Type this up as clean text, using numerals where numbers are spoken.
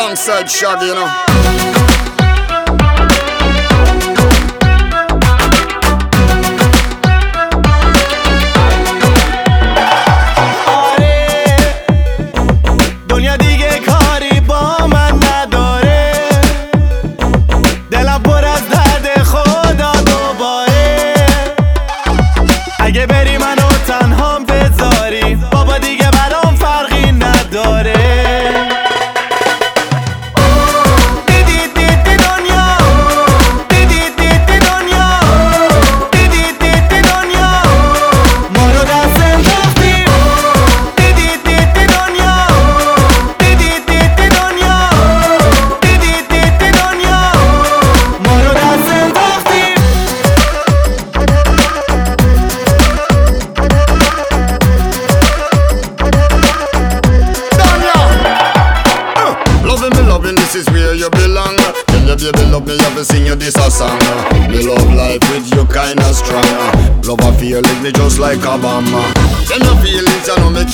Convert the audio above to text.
alongside Shaggy, you know. اگه بری منو تنهام بذاری بابا دیگه برام فرقی نداره دیدی دنیا دیدی دنیا دیدی دنیا ما رو دست انداختیم دیدی دنیا دیدی دنیا دیدی دنیا ما رو دست انداختیم This is where you belong. Tell your baby love me, have to sing you this a song. Me love life with you kinda strong. Love a feeling me just like a bomb. Then your feelings, you know me